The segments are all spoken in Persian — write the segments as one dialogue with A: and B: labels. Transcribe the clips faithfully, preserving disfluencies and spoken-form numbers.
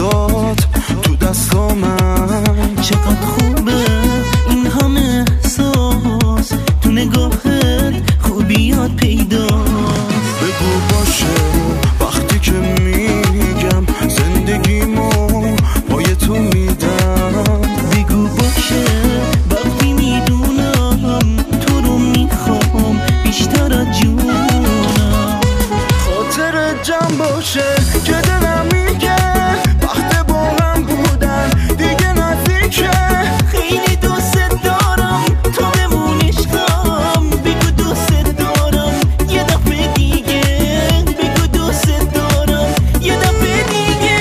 A: لحظات تو دستامم.
B: چقدر خوبه این همه احساس تو نگاهت، خوبیات پیداست.
A: بگو باشه وقتی که میگم زندگیمو پای تو میدم.
B: بگو باشه وقتی میدونم تو رو میخوام بیشتر از جونم.
A: خاطر جمع باشه که دلم میگه وقت با هم بودن دیگه نزدیکه.
B: خیلی دوست دارم تو بمون عشقم. بگو دوست دارم یه دفعه دیگه. بگو دوست دارم یه دفعه دیگه.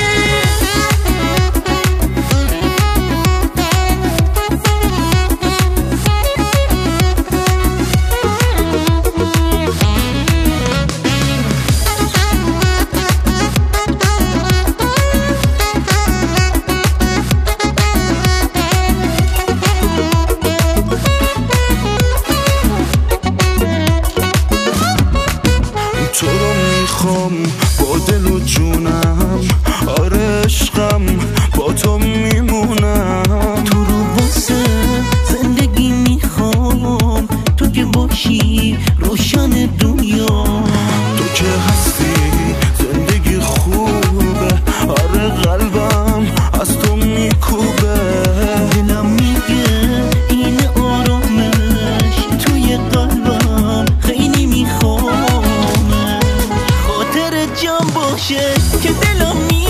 A: تو رو میخوام با دل و جونم. آره عشقم با تو میمونم.
B: تو رو واسه زندگی میخوام. تو که باشی روشن دنیا.
A: تو که هستی زندگی خوبه. آره قلبم از تو میکوبه.
B: دلم میگه این آرامش توی قلبم خیلی میخوام. خاطر جمع باشه که دلم میگه